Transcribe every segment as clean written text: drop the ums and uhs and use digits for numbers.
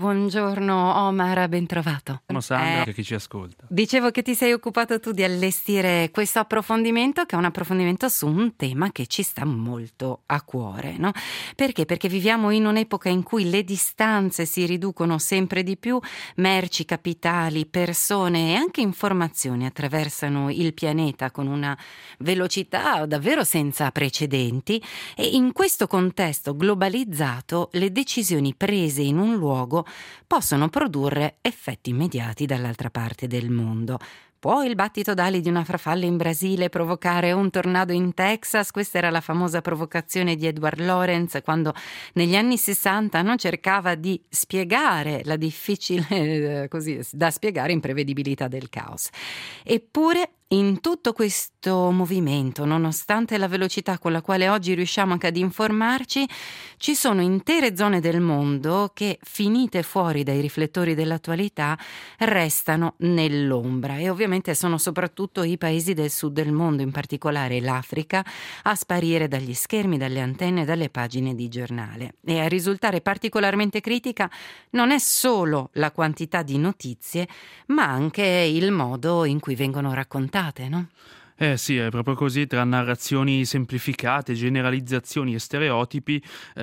Buongiorno Omar, ben trovato. Buongiorno Sandra, anche chi ci ascolta. Dicevo che ti sei occupato tu di allestire questo approfondimento, che è un approfondimento su un tema che ci sta molto a cuore, no? Perché? Perché viviamo in un'epoca in cui le distanze si riducono sempre di più, merci, capitali, persone e anche informazioni attraversano il pianeta con una velocità davvero senza precedenti, e in questo contesto globalizzato le decisioni prese in un luogo possono produrre effetti immediati dall'altra parte del mondo. Può il battito d'ali di una farfalla in Brasile provocare un tornado in Texas? Questa era la famosa provocazione di Edward Lorenz quando negli anni 60 cercava di spiegare la difficile, così da spiegare, imprevedibilità del caos. Eppure in tutto questo movimento, nonostante la velocità con la quale oggi riusciamo anche ad informarci, ci sono intere zone del mondo che, finite fuori dai riflettori dell'attualità, restano nell'ombra, e ovviamente sono soprattutto i paesi del sud del mondo, in particolare l'Africa, a sparire dagli schermi, dalle antenne, dalle pagine di giornale. E a risultare particolarmente critica non è solo la quantità di notizie, ma anche il modo in cui vengono raccontate, no? Sì, è proprio così, tra narrazioni semplificate, generalizzazioni e stereotipi,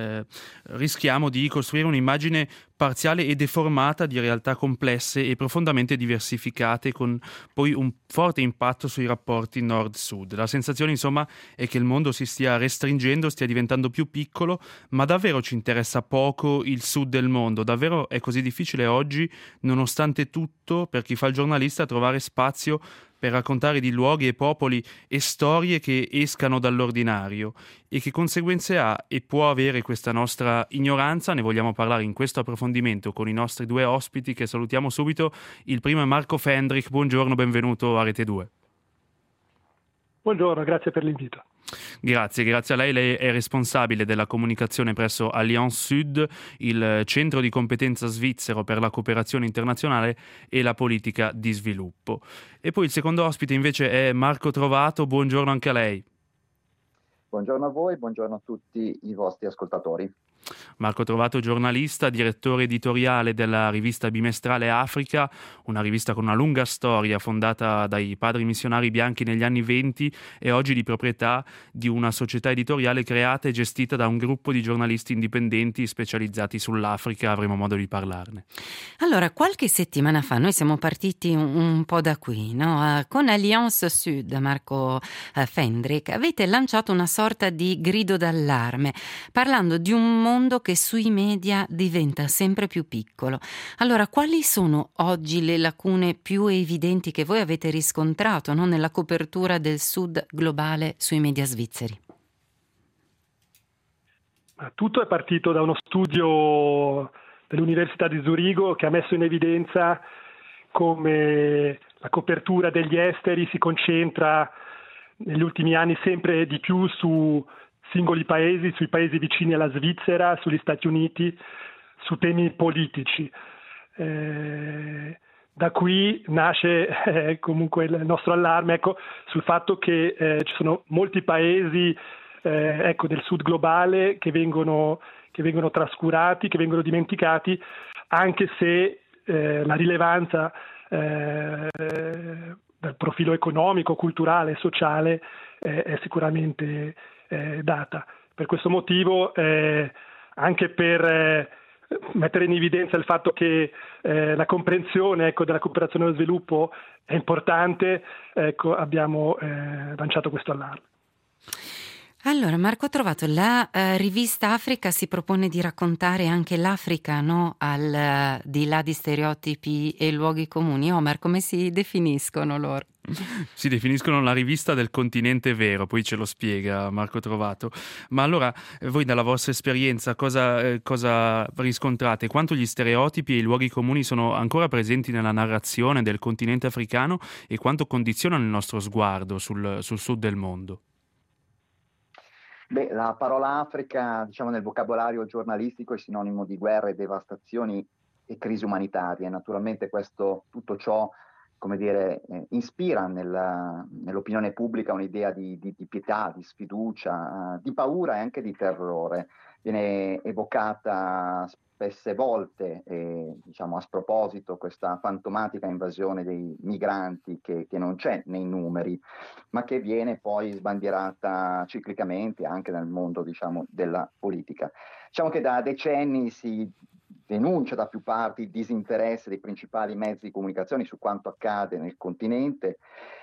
rischiamo di costruire un'immagine parziale e deformata di realtà complesse e profondamente diversificate, con poi un forte impatto sui rapporti nord-sud. La sensazione, insomma, è che il mondo si stia restringendo, stia diventando più piccolo, ma davvero ci interessa poco il sud del mondo? Davvero è così difficile oggi, nonostante tutto, per chi fa il giornalista, trovare spazio per raccontare di luoghi e popoli e storie che escano dall'ordinario? E che conseguenze ha e può avere questa nostra ignoranza? Ne vogliamo parlare in questo approfondimento con i nostri due ospiti, che salutiamo subito. Il primo è Marco Fendrich. Buongiorno, benvenuto a Rete 2. Buongiorno, grazie per l'invito. Grazie a lei. Lei è responsabile della comunicazione presso Allianz Sud, il centro di competenza svizzero per la cooperazione internazionale e la politica di sviluppo. E poi il secondo ospite invece è Marco Trovato. Buongiorno anche a lei. Buongiorno a voi, buongiorno a tutti i vostri ascoltatori. Marco Trovato, giornalista, direttore editoriale della rivista bimestrale Africa, una rivista con una lunga storia fondata dai padri missionari bianchi negli anni '20 e oggi di proprietà di una società editoriale creata e gestita da un gruppo di giornalisti indipendenti specializzati sull'Africa. Avremo modo di parlarne. Allora, qualche settimana fa noi siamo partiti un po' da qui, no? Con Allianz Sud, Marco Fendrich, avete lanciato una sorta di grido d'allarme, parlando di un mondo che sui media diventa sempre più piccolo. Allora, quali sono oggi le lacune più evidenti che voi avete riscontrato, no, nella copertura del Sud globale sui media svizzeri? Tutto è partito da uno studio dell'Università di Zurigo che ha messo in evidenza come la copertura degli esteri si concentra negli ultimi anni sempre di più su singoli paesi, sui paesi vicini alla Svizzera, sugli Stati Uniti, su temi politici. Da qui nasce comunque il nostro allarme, sul fatto che ci sono molti paesi del sud globale che vengono trascurati, che vengono dimenticati, anche se la rilevanza dal profilo economico, culturale e sociale è sicuramente data. Per questo motivo, anche per mettere in evidenza il fatto che la comprensione della cooperazione allo sviluppo è importante, abbiamo lanciato questo allarme. Allora, Marco Trovato, la rivista Africa si propone di raccontare anche l'Africa, no? Al di là di stereotipi e luoghi comuni. Omar, come si definiscono loro? Si definiscono la rivista del continente vero, poi ce lo spiega Marco Trovato. Ma allora, voi dalla vostra esperienza cosa riscontrate? Quanto gli stereotipi e i luoghi comuni sono ancora presenti nella narrazione del continente africano e quanto condizionano il nostro sguardo sul sud del mondo? La parola Africa, nel vocabolario giornalistico è sinonimo di guerre, devastazioni e crisi umanitarie. Naturalmente tutto ciò come dire, ispira nell'opinione pubblica un'idea di pietà, di sfiducia, di paura e anche di terrore. Viene evocata spesse volte, diciamo a sproposito, questa fantomatica invasione dei migranti che non c'è nei numeri, ma che viene poi sbandierata ciclicamente anche nel mondo, diciamo, della politica. Diciamo che da decenni si denuncia da più parti il disinteresse dei principali mezzi di comunicazione su quanto accade nel continente.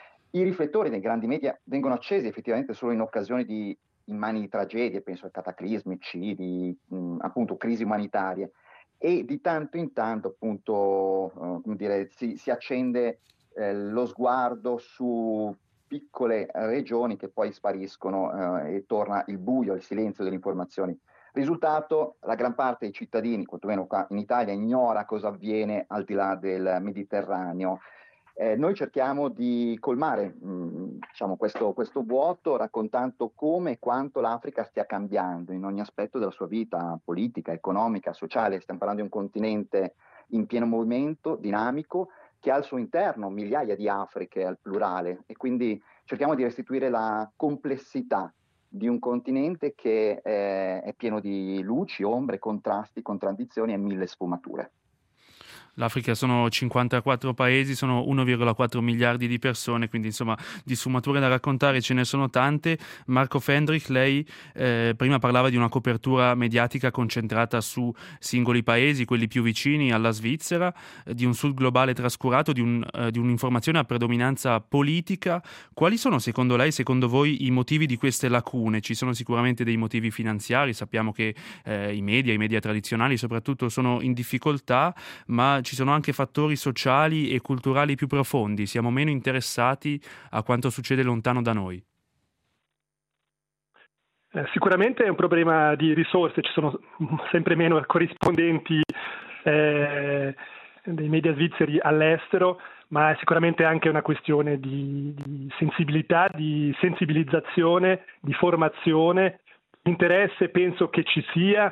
I riflettori dei grandi media vengono accesi effettivamente solo in occasione di immani di tragedie, penso a cataclismi, eccidi, appunto crisi umanitarie, e di tanto in tanto appunto come dire, si accende lo sguardo su piccole regioni che poi spariscono e torna il buio, il silenzio delle informazioni. Risultato, la gran parte dei cittadini, quantomeno qua in Italia, ignora cosa avviene al di là del Mediterraneo. Noi cerchiamo di colmare diciamo, questo vuoto raccontando come e quanto l'Africa stia cambiando in ogni aspetto della sua vita politica, economica, sociale. Stiamo parlando di un continente in pieno movimento, dinamico, che ha al suo interno migliaia di Afriche al plurale, e quindi cerchiamo di restituire la complessità di un continente che è pieno di luci, ombre, contrasti, contraddizioni e mille sfumature. L'Africa sono 54 paesi, sono 1,4 miliardi di persone, quindi insomma di sfumature da raccontare ce ne sono tante. Marco Fendrich, lei prima parlava di una copertura mediatica concentrata su singoli paesi, quelli più vicini alla Svizzera, di un sud globale trascurato, di un'informazione a predominanza politica. Quali sono secondo lei, secondo voi, i motivi di queste lacune? Ci sono sicuramente dei motivi finanziari, sappiamo che i media tradizionali soprattutto sono in difficoltà, ma ci sono anche fattori sociali e culturali più profondi. Siamo meno interessati a quanto succede lontano da noi. Sicuramente è un problema di risorse, ci sono sempre meno corrispondenti dei media svizzeri all'estero, ma è sicuramente anche una questione di sensibilità, di sensibilizzazione, di formazione. L'interesse penso che ci sia,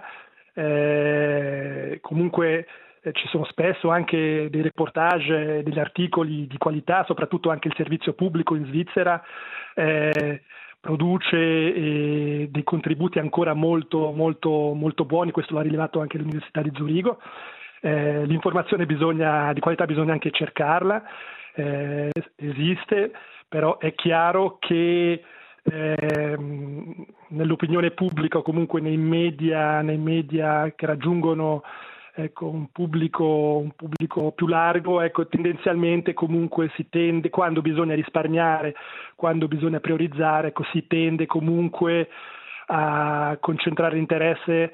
comunque ci sono spesso anche dei reportage, degli articoli di qualità, soprattutto anche il servizio pubblico in Svizzera produce dei contributi ancora molto buoni, questo l'ha rilevato anche l'Università di Zurigo. L'informazione di qualità bisogna anche cercarla, esiste, però è chiaro che nell'opinione pubblica o comunque nei media che raggiungono un pubblico più largo, tendenzialmente comunque si tende, quando bisogna risparmiare, quando bisogna priorizzare, si tende comunque a concentrare l'interesse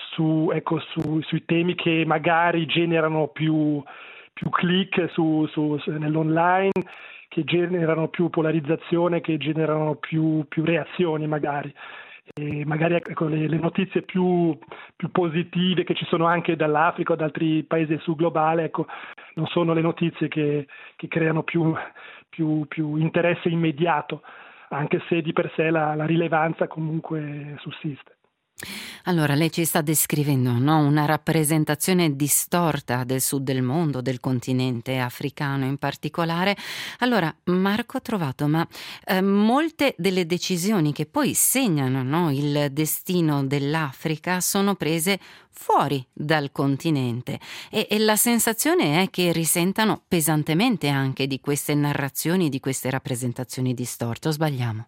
sui temi che magari generano più click nell'online, che generano più polarizzazione, che generano più reazioni magari. E magari le notizie più positive che ci sono anche dall'Africa o da altri paesi del sud globale, non sono le notizie che creano più interesse immediato, anche se di per sé la rilevanza comunque sussiste. Allora, lei ci sta descrivendo, no? Una rappresentazione distorta del sud del mondo, del continente africano in particolare. Allora, Marco Trovato, ma molte delle decisioni che poi segnano, no, il destino dell'Africa sono prese fuori dal continente e la sensazione è che risentano pesantemente anche di queste narrazioni, di queste rappresentazioni distorte, o sbagliamo?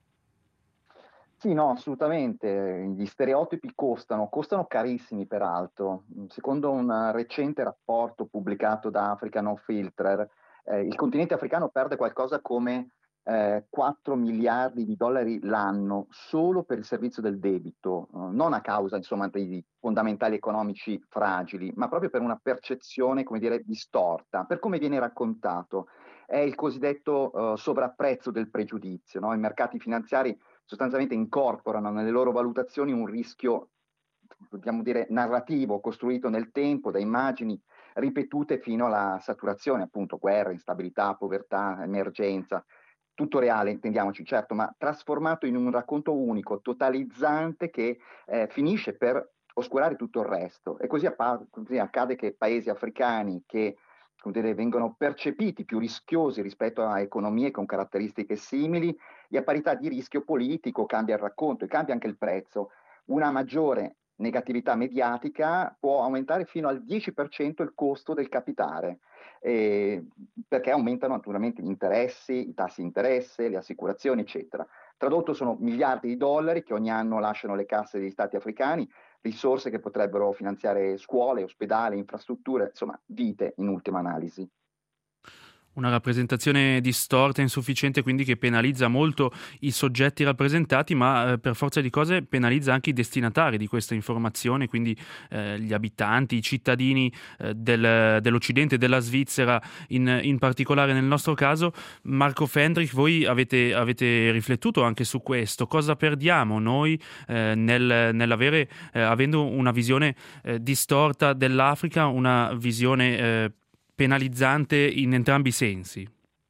Sì, no, assolutamente. Gli stereotipi costano carissimi peraltro. Secondo un recente rapporto pubblicato da Africa No Filter, il continente africano perde qualcosa come 4 miliardi di dollari l'anno solo per il servizio del debito, non a causa, insomma, dei fondamentali economici fragili, ma proprio per una percezione, come dire, distorta, per come viene raccontato. È il cosiddetto sovrapprezzo del pregiudizio, no? I mercati finanziari sostanzialmente incorporano nelle loro valutazioni un rischio, dobbiamo dire, narrativo, costruito nel tempo da immagini ripetute fino alla saturazione, appunto, guerra, instabilità, povertà, emergenza, tutto reale, intendiamoci, certo, ma trasformato in un racconto unico, totalizzante, che finisce per oscurare tutto il resto. E così accade che paesi africani che vengono percepiti più rischiosi rispetto a economie con caratteristiche simili, e a parità di rischio politico cambia il racconto e cambia anche il prezzo. Una maggiore negatività mediatica può aumentare fino al 10% il costo del capitale, perché aumentano naturalmente gli interessi, i tassi di interesse, le assicurazioni, eccetera. Tradotto, sono miliardi di dollari che ogni anno lasciano le casse degli stati africani, risorse che potrebbero finanziare scuole, ospedali, infrastrutture, insomma, vite in ultima analisi. Una rappresentazione distorta e insufficiente, quindi, che penalizza molto i soggetti rappresentati, ma per forza di cose penalizza anche i destinatari di questa informazione, quindi gli abitanti, i cittadini dell'Occidente, della Svizzera in particolare nel nostro caso. Marco Fendrich, voi avete riflettuto anche su questo. Cosa perdiamo noi nell'avere, avendo una visione distorta dell'Africa, una visione penalizzante in entrambi i sensi?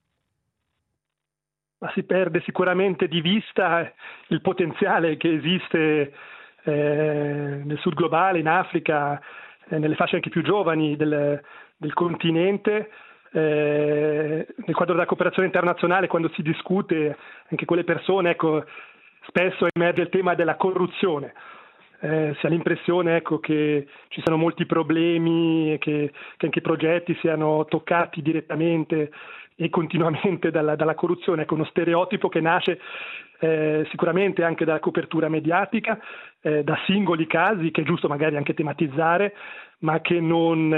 Ma si perde sicuramente di vista il potenziale che esiste nel sud globale, in Africa, nelle fasce anche più giovani del continente. Nel quadro della cooperazione internazionale, quando si discute anche con le persone, ecco, spesso emerge il tema della corruzione. Si ha l'impressione, ecco, che ci siano molti problemi, che anche i progetti siano toccati direttamente e continuamente dalla corruzione. Ecco, uno stereotipo che nasce sicuramente anche dalla copertura mediatica, da singoli casi che è giusto magari anche tematizzare, ma che non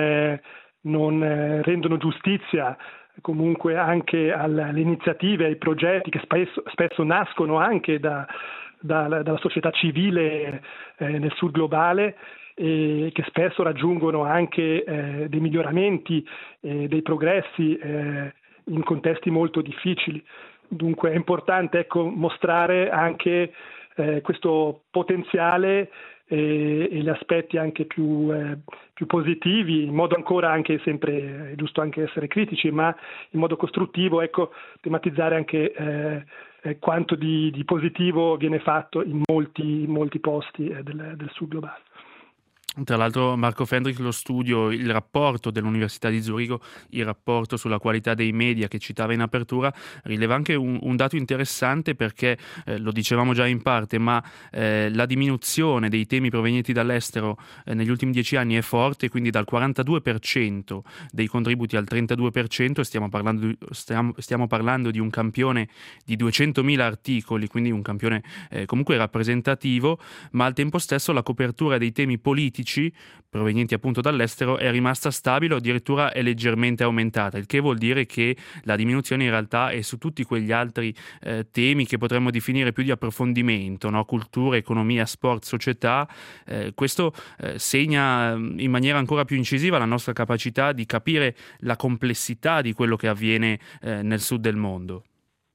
rendono giustizia comunque anche alle iniziative, ai progetti che spesso nascono anche dalla società civile nel sud globale, e che spesso raggiungono anche dei miglioramenti, dei progressi in contesti molto difficili. Dunque è importante, ecco, mostrare anche questo potenziale e gli aspetti anche più positivi, in modo ancora anche sempre, è giusto anche essere critici, ma in modo costruttivo, ecco, tematizzare anche quanto di positivo viene fatto in molti posti del sud globale. Tra l'altro, Marco Fendrich, lo studio, il rapporto dell'Università di Zurigo, il rapporto sulla qualità dei media che citava in apertura, rileva anche un dato interessante, perché lo dicevamo già in parte, ma la diminuzione dei temi provenienti dall'estero negli ultimi 10 anni è forte, quindi dal 42% dei contributi al 32%, stiamo parlando di un campione di 200.000 articoli, quindi un campione comunque rappresentativo, ma al tempo stesso la copertura dei temi politici provenienti appunto dall'estero è rimasta stabile o addirittura è leggermente aumentata, il che vuol dire che la diminuzione in realtà è su tutti quegli altri temi che potremmo definire più di approfondimento, no? Cultura, economia, sport, società. Questo segna in maniera ancora più incisiva la nostra capacità di capire la complessità di quello che avviene nel sud del mondo.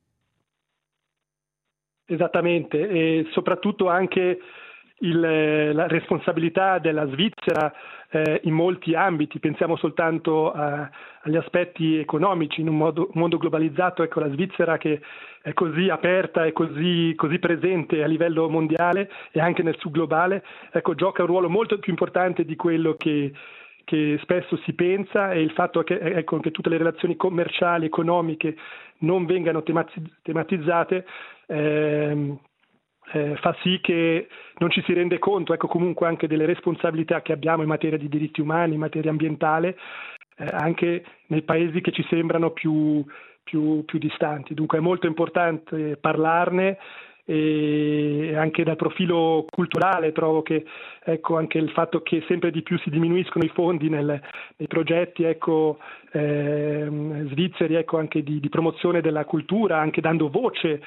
Esattamente, e soprattutto anche la responsabilità della Svizzera in molti ambiti. Pensiamo soltanto agli aspetti economici. In un mondo globalizzato, ecco, la Svizzera, che è così aperta e così presente a livello mondiale e anche nel sud globale, ecco, gioca un ruolo molto più importante di quello che spesso si pensa, e il fatto che, ecco, che tutte le relazioni commerciali, economiche non vengano tematizzate fa sì che non ci si rende conto, ecco, comunque anche delle responsabilità che abbiamo in materia di diritti umani, in materia ambientale, anche nei paesi che ci sembrano più distanti. Dunque è molto importante parlarne, e anche dal profilo culturale trovo che, ecco, anche il fatto che sempre di più si diminuiscono i fondi nei progetti, ecco, svizzeri, ecco, anche di promozione della cultura, anche dando voce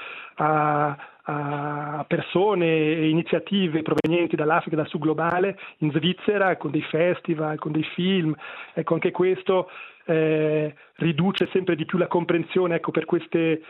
a persone e iniziative provenienti dall'Africa, dal sud globale, in Svizzera, con dei festival, con dei film. Ecco, anche questo riduce sempre di più la comprensione, ecco, per questi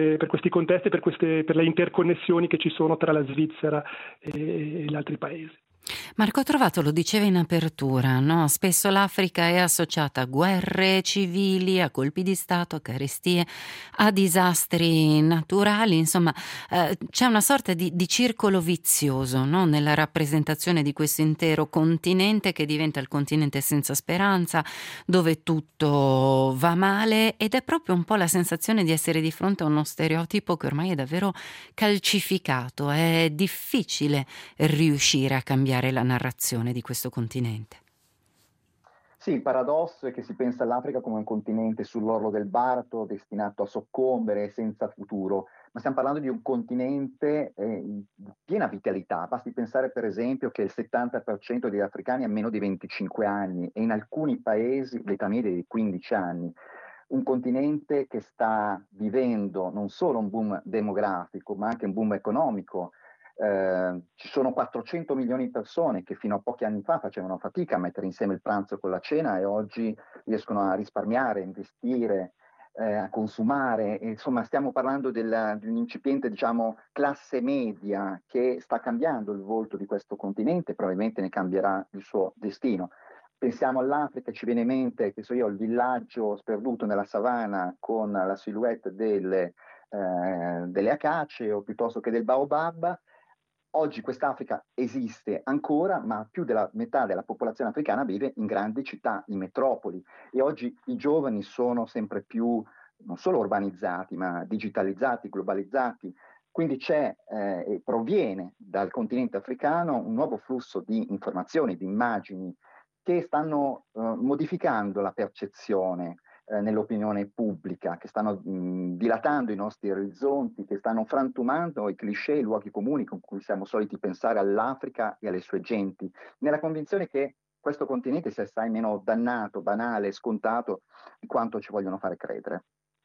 contesti, per le interconnessioni che ci sono tra la Svizzera e gli altri paesi. Marco Trovato lo diceva in apertura, no? Spesso l'Africa è associata a guerre civili, a colpi di Stato, a carestie, a disastri naturali, insomma, c'è una sorta di circolo vizioso, no? Nella rappresentazione di questo intero continente che diventa il continente senza speranza, dove tutto va male, ed è proprio un po' la sensazione di essere di fronte a uno stereotipo che ormai è davvero calcificato, è difficile riuscire a cambiare la narrazione di questo continente. Sì, il paradosso è che si pensa all'Africa come un continente sull'orlo del baratro, destinato a soccombere, senza futuro, ma stiamo parlando di un continente di piena vitalità. Basti pensare per esempio che il 70% degli africani ha meno di 25 anni e in alcuni paesi l'età media è di 15 anni. Un continente che sta vivendo non solo un boom demografico, ma anche un boom economico. Ci sono 400 milioni di persone che fino a pochi anni fa facevano fatica a mettere insieme il pranzo con la cena e oggi riescono a risparmiare, a investire, a consumare. E, insomma, stiamo parlando di un'incipiente, diciamo, classe media che sta cambiando il volto di questo continente, probabilmente ne cambierà il suo destino. Pensiamo all'Africa, ci viene in mente, che so io, il villaggio sperduto nella savana con la silhouette delle acacie o piuttosto che del baobab. Oggi quest'Africa esiste ancora, ma più della metà della popolazione africana vive in grandi città, in metropoli, e oggi i giovani sono sempre più non solo urbanizzati, ma digitalizzati, globalizzati. Quindi c'è e proviene dal continente africano un nuovo flusso di informazioni, di immagini che stanno modificando la percezione nell'opinione pubblica, che stanno dilatando i nostri orizzonti, che stanno frantumando i cliché, i luoghi comuni con cui siamo soliti pensare all'Africa e alle sue genti, nella convinzione che questo continente sia assai meno dannato, banale, scontato di quanto ci vogliono fare credere.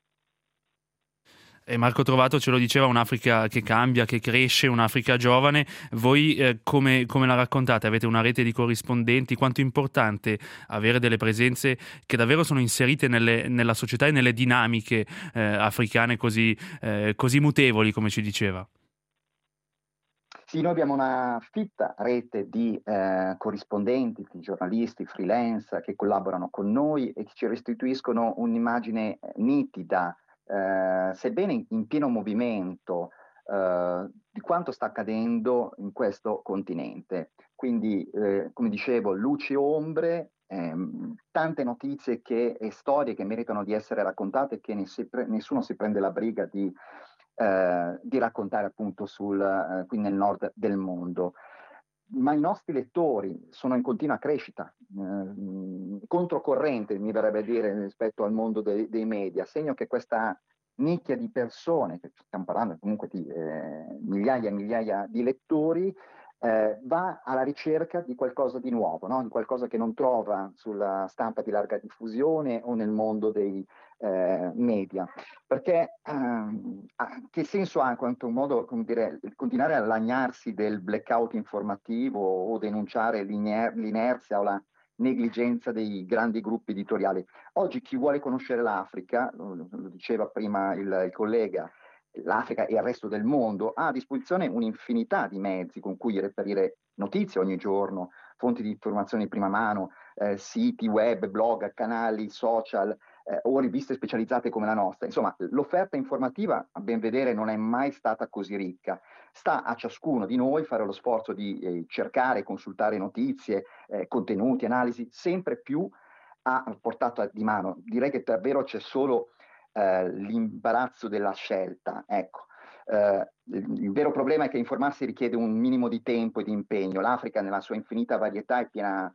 E Marco Trovato ce lo diceva, un'Africa che cambia, che cresce, un'Africa giovane. Voi come la raccontate? Avete una rete di corrispondenti? Quanto è importante avere delle presenze che davvero sono inserite nella società e nelle dinamiche africane così mutevoli, come ci diceva? Sì, noi abbiamo una fitta rete di corrispondenti, di giornalisti, freelance che collaborano con noi e che ci restituiscono un'immagine nitida, sebbene in pieno movimento, di quanto sta accadendo in questo continente. Quindi, come dicevo, luci e ombre, tante notizie e storie che meritano di essere raccontate e che nessuno si prende la briga di raccontare appunto qui nel nord del mondo. Ma i nostri lettori sono in continua crescita, controcorrente mi verrebbe a dire rispetto al mondo dei media, segno che questa nicchia di persone, che stiamo parlando comunque di migliaia e migliaia di lettori, va alla ricerca di qualcosa di nuovo, no? Di qualcosa che non trova sulla stampa di larga diffusione o nel mondo dei media. Perché che senso ha in quanto modo, come dire, continuare a lagnarsi del blackout informativo o denunciare l'inerzia o la negligenza dei grandi gruppi editoriali? Oggi chi vuole conoscere l'Africa, lo diceva prima il collega, l'Africa e il resto del mondo, ha a disposizione un'infinità di mezzi con cui reperire notizie ogni giorno, fonti di informazione di prima mano, siti web, blog, canali social o riviste specializzate come la nostra. Insomma, l'offerta informativa, a ben vedere, non è mai stata così ricca. Sta a ciascuno di noi fare lo sforzo di cercare, consultare notizie, contenuti, analisi, sempre più a portata di mano. Direi che davvero c'è solo l'imbarazzo della scelta. Ecco. Il vero problema è che informarsi richiede un minimo di tempo e di impegno. L'Africa, nella sua infinita varietà, è piena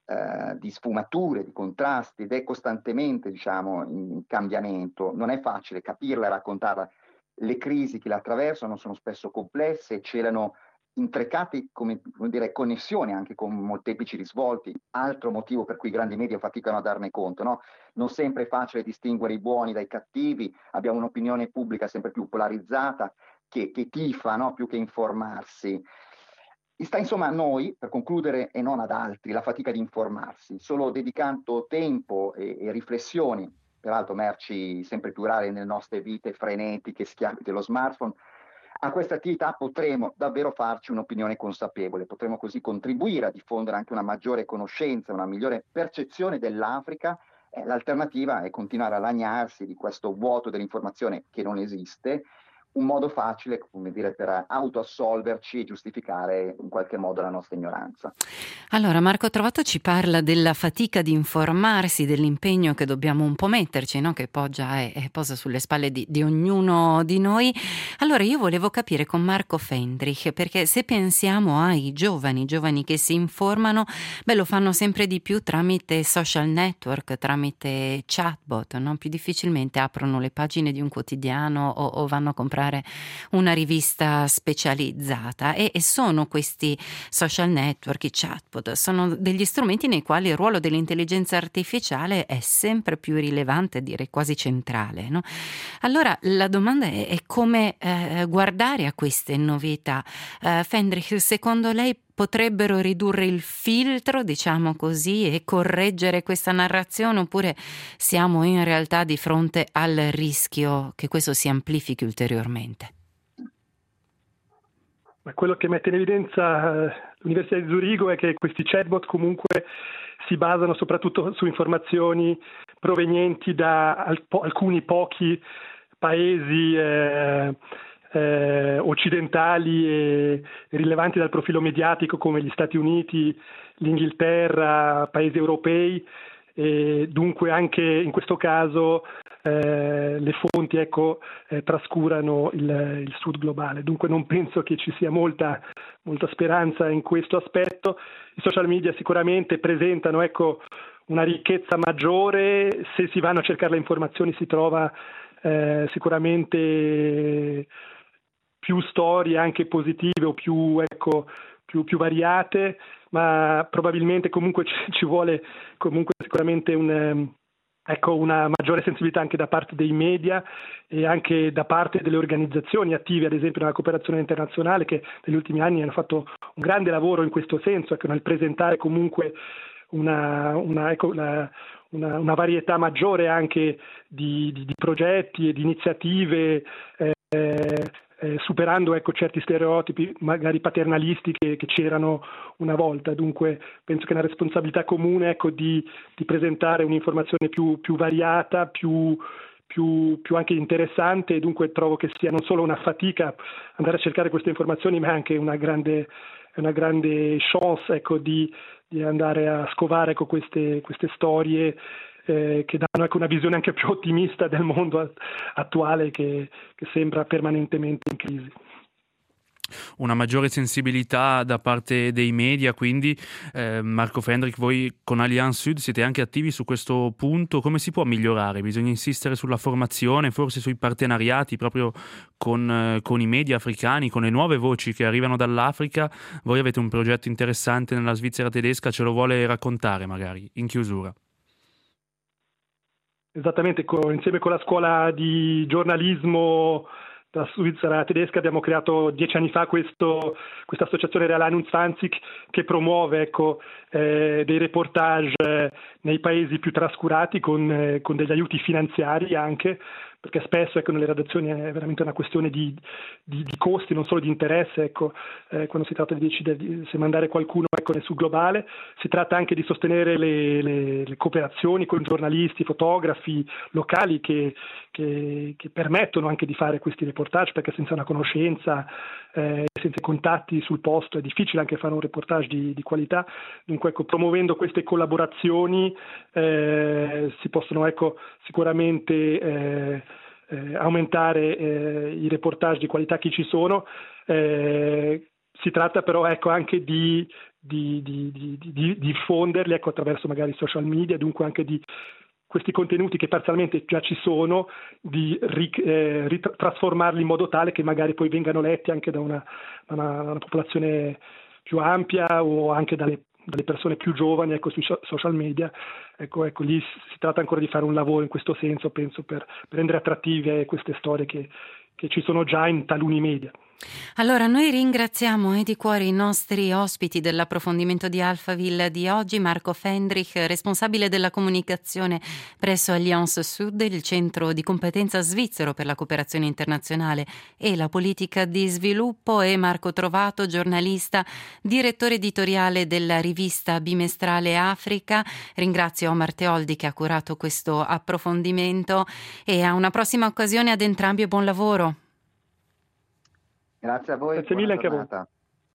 di sfumature, di contrasti ed è costantemente, diciamo, in cambiamento. Non è facile capirla e raccontarla. Le crisi che la attraversano sono spesso complesse e celano intrecati, come dire, connessioni anche con molteplici risvolti, altro motivo per cui i grandi media faticano a darne conto, no? Non sempre è facile distinguere i buoni dai cattivi, abbiamo un'opinione pubblica sempre più polarizzata che tifa, no? Più che informarsi. Sta insomma a noi, per concludere, e non ad altri, la fatica di informarsi, solo dedicando tempo e riflessioni, peraltro merci sempre più rare nelle nostre vite frenetiche, schiavi dello smartphone, A questa attività potremo davvero farci un'opinione consapevole, potremo così contribuire a diffondere anche una maggiore conoscenza, una migliore percezione dell'Africa. L'alternativa è continuare a lagnarsi di questo vuoto dell'informazione che non esiste, un modo facile, come dire, per autoassolverci e giustificare in qualche modo la nostra ignoranza. Allora, Marco Trovato ci parla della fatica di informarsi, dell'impegno che dobbiamo un po' metterci, no? Che poggia e posa sulle spalle di ognuno di noi. Allora, io volevo capire con Marco Fendrich, perché se pensiamo ai giovani che si informano, lo fanno sempre di più tramite social network, tramite chatbot, no? Più difficilmente aprono le pagine di un quotidiano o vanno a comprare una rivista specializzata, e sono questi social network, i chatbot, sono degli strumenti nei quali il ruolo dell'intelligenza artificiale è sempre più rilevante, direi quasi centrale, no? Allora la domanda è come guardare a queste novità. Fendrich, secondo lei potrebbero ridurre il filtro, diciamo così, e correggere questa narrazione, oppure siamo in realtà di fronte al rischio che questo si amplifichi ulteriormente? Ma quello che mette in evidenza l'Università di Zurigo è che questi chatbot comunque si basano soprattutto su informazioni provenienti da alcuni pochi paesi occidentali e rilevanti dal profilo mediatico, come gli Stati Uniti, l'Inghilterra, paesi europei, e dunque anche in questo caso le fonti trascurano il sud globale. Dunque non penso che ci sia molta speranza in questo aspetto. I social media sicuramente presentano una ricchezza maggiore. Se si vanno a cercare le informazioni si trova sicuramente più storie anche positive o più variate, ma probabilmente comunque ci vuole comunque sicuramente una maggiore sensibilità anche da parte dei media e anche da parte delle organizzazioni attive, ad esempio nella cooperazione internazionale, che negli ultimi anni hanno fatto un grande lavoro in questo senso, nel presentare comunque una varietà maggiore anche di progetti e di iniziative, superando certi stereotipi magari paternalisti che c'erano una volta. Dunque penso che è una responsabilità comune di presentare un'informazione più variata, più anche interessante, e dunque trovo che sia non solo una fatica andare a cercare queste informazioni, ma anche una grande chance di andare a scovare queste storie che danno una visione anche più ottimista del mondo attuale che sembra permanentemente in crisi. Una maggiore sensibilità da parte dei media, quindi Marco Fendrich, voi con Allianz Sud siete anche attivi su questo punto. Come si può migliorare? Bisogna insistere sulla formazione, forse sui partenariati proprio con i media africani, con le nuove voci che arrivano dall'Africa. Voi avete un progetto interessante nella Svizzera tedesca, ce lo vuole raccontare magari in chiusura? Esattamente, insieme con la scuola di giornalismo della Svizzera tedesca abbiamo creato 10 anni fa questa associazione Real 21 che promuove dei reportage nei paesi più trascurati con degli aiuti finanziari anche, perché spesso nelle redazioni è veramente una questione di costi, non solo di interesse, quando si tratta di decidere se mandare qualcuno nel sud globale. Si tratta anche di sostenere le cooperazioni con giornalisti, fotografi locali che permettono anche di fare questi reportage, perché senza una conoscenza, senza contatti sul posto è difficile anche fare un reportage di qualità. Dunque promuovendo queste collaborazioni si possono sicuramente aumentare i reportage di qualità che ci sono. Si tratta però anche di diffonderli attraverso magari social media, dunque anche di questi contenuti che parzialmente già ci sono, di trasformarli in modo tale che magari poi vengano letti anche da una popolazione più ampia o anche dalle persone più giovani sui social media. Lì si tratta ancora di fare un lavoro in questo senso, penso, per rendere attrattive queste storie che ci sono già in taluni media. Allora, noi ringraziamo di cuore i nostri ospiti dell'approfondimento di Alphaville di oggi, Marco Fendrich, responsabile della comunicazione presso Alliance Sud, il centro di competenza svizzero per la cooperazione internazionale e la politica di sviluppo, e Marco Trovato, giornalista, direttore editoriale della rivista bimestrale Africa. Ringrazio Omar Teoldi che ha curato questo approfondimento, e a una prossima occasione ad entrambi e buon lavoro. Grazie a voi. Grazie mille anche a voi. Giornata.